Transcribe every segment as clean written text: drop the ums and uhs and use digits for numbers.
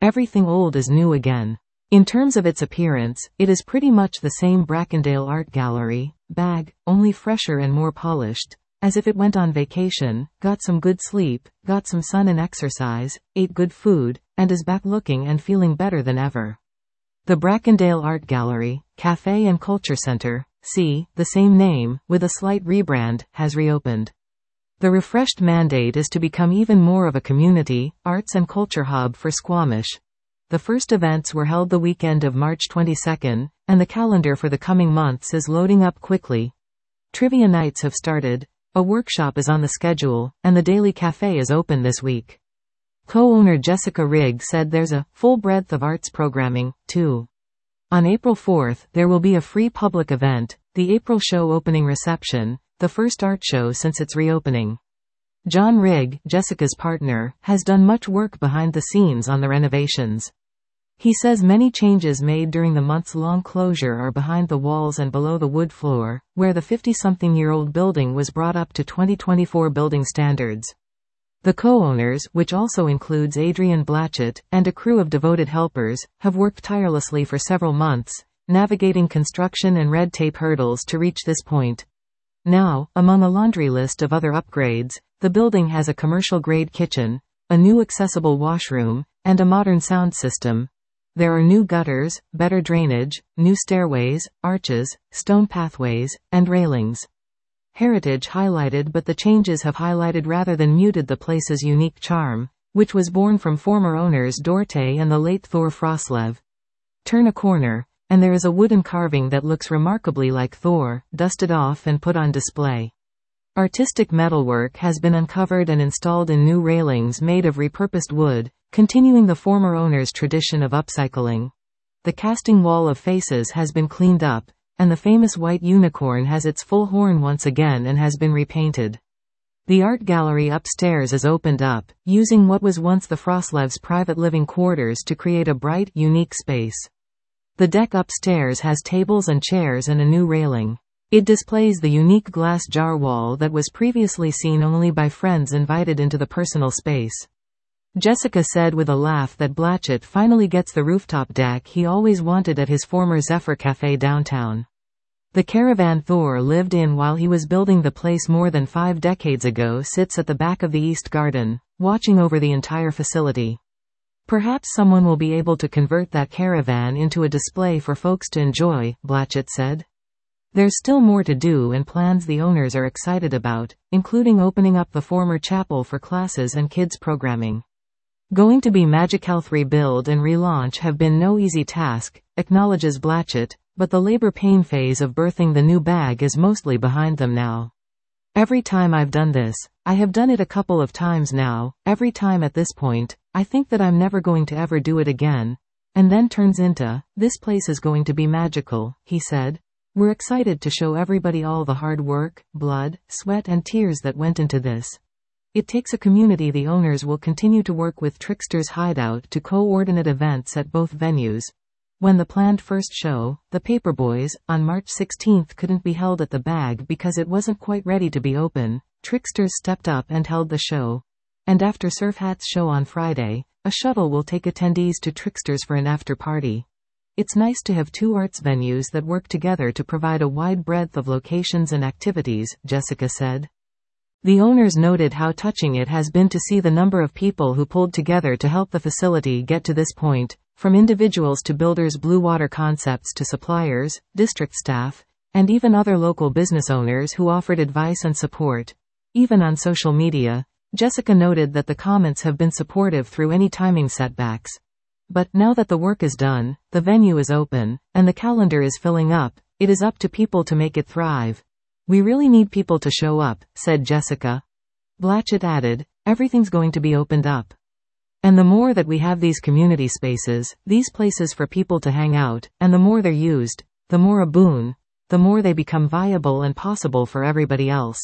Everything old is new again. In terms of its appearance, it is pretty much the same Brackendale Art Gallery, bag, only fresher and more polished, as if it went on vacation, got some good sleep, got some sun and exercise, ate good food, and is back looking and feeling better than ever. The Brackendale Art Gallery, Cafe and Culture Center, see, the same name, with a slight rebrand, has reopened. The refreshed mandate is to become even more of a community, arts and culture hub for Squamish. The first events were held the weekend of March 22, and the calendar for the coming months is loading up quickly. Trivia nights have started, a workshop is on the schedule, and the Daily Cafe is open this week. Co-owner Jessica Rigg said there's a full breadth of arts programming, too. On April 4, there will be a free public event, the April Show opening reception, the first art show since its reopening. John Rigg, Jessica's partner, has done much work behind the scenes on the renovations. He says many changes made during the months-long closure are behind the walls and below the wood floor, where the 50-something-year-old building was brought up to 2024 building standards. The co-owners, which also includes Adrian Blatchett, and a crew of devoted helpers, have worked tirelessly for several months, navigating construction and red tape hurdles to reach this point. Now, among a laundry list of other upgrades, the building has a commercial-grade kitchen, a new accessible washroom, and a modern sound system. There are new gutters, better drainage, new stairways, arches, stone pathways, and railings. Heritage highlighted, but the changes have highlighted rather than muted the place's unique charm, which was born from former owners Dorte and the late Thor Froslev. Turn a corner, and there is a wooden carving that looks remarkably like Thor, dusted off and put on display. Artistic metalwork has been uncovered and installed in new railings made of repurposed wood, continuing the former owner's tradition of upcycling. The casting wall of faces has been cleaned up, and the famous white unicorn has its full horn once again and has been repainted. The art gallery upstairs is opened up, using what was once the Froslevs' private living quarters to create a bright, unique space. The deck upstairs has tables and chairs and a new railing. It displays the unique glass jar wall that was previously seen only by friends invited into the personal space. Jessica said with a laugh that Blatchett finally gets the rooftop deck he always wanted at his former Zephyr Cafe downtown. The caravan Thor lived in while he was building the place more than 5 decades ago sits at the back of the East Garden, watching over the entire facility. Perhaps someone will be able to convert that caravan into a display for folks to enjoy, Blatchett said. There's still more to do and plans the owners are excited about, including opening up the former chapel for classes and kids programming. Going to be MagicHealth rebuild and relaunch have been no easy task, acknowledges Blatchett, but the labor pain phase of birthing the new bag is mostly behind them now. Every time I've done this, I have done it a couple of times now, every time at this point, I think that I'm never going to ever do it again, and then turns into, this place is going to be magical, he said. We're excited to show everybody all the hard work, blood, sweat and tears that went into this. It takes a community. The owners will continue to work with Trickster's Hideout to coordinate events at both venues. When the planned first show, The Paperboys, on March 16 couldn't be held at the bag because it wasn't quite ready to be open, Tricksters stepped up and held the show. And after Surf Hat's show on Friday, a shuttle will take attendees to Tricksters for an after-party. It's nice to have 2 arts venues that work together to provide a wide breadth of locations and activities, Jessica said. The owners noted how touching it has been to see the number of people who pulled together to help the facility get to this point, from individuals to builders, Blue Water Concepts to suppliers, district staff, and even other local business owners who offered advice and support. Even on social media, Jessica noted that the comments have been supportive through any timing setbacks. But, now that the work is done, the venue is open, and the calendar is filling up, it is up to people to make it thrive. We really need people to show up, said Jessica. Blatchett added, everything's going to be opened up. And the more that we have these community spaces, these places for people to hang out, and the more they're used, the more a boon, the more they become viable and possible for everybody else.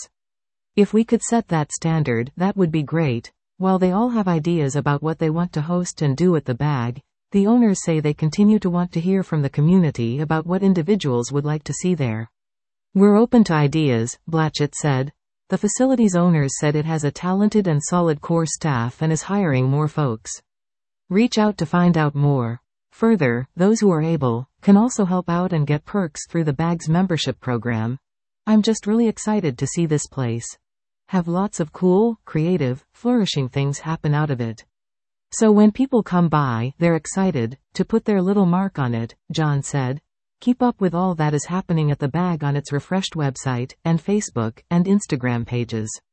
If we could set that standard, that would be great. While they all have ideas about what they want to host and do at the bag, the owners say they continue to want to hear from the community about what individuals would like to see there. We're open to ideas, Blatchett said. The facility's owners said it has a talented and solid core staff and is hiring more folks. Reach out to find out more. Further, those who are able, can also help out and get perks through the Bags membership program. I'm just really excited to see this place have lots of cool, creative, flourishing things happen out of it. So when people come by, they're excited to put their little mark on it, John said. Keep up with all that is happening at the Bag on its refreshed website, and Facebook, and Instagram pages.